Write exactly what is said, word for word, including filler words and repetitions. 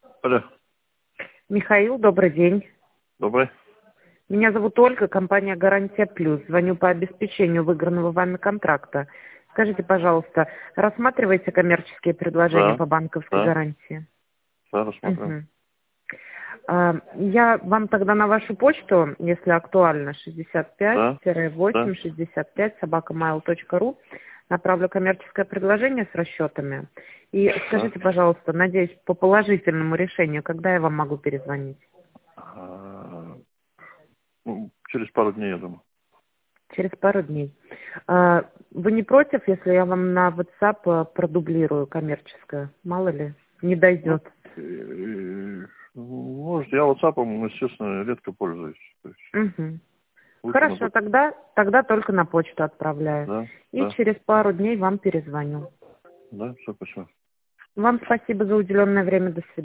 Алло, Михаил, добрый день. добрый. Меня зовут Ольга, компания «Гарантия Плюс». Звоню по обеспечению выигранного вами контракта. Скажите, пожалуйста, рассматриваете коммерческие предложения Да, по банковской да, гарантии? да, рассмотрим. Мгм. А, Я вам тогда на вашу почту, если актуально, шестьдесят пять Да, да, восемь шестьдесят пять собака mail точка ру, направлю коммерческое предложение с расчетами. И да. скажите, пожалуйста, надеюсь, по положительному решению, когда я вам могу перезвонить? А, ну, через пару дней, я думаю. Через пару дней. А, Вы не против, если я вам на WhatsApp э, продублирую коммерческое? Мало ли, не Ну, дойдет. э, может, я WhatsApp, естественно, редко пользуюсь. То есть Мгм. лучше на Хорошо, почту. тогда, тогда только на почту отправляю. Да, И да, через пару дней вам перезвоню. да, все, спасибо. Вам спасибо за уделенное время. До свидания.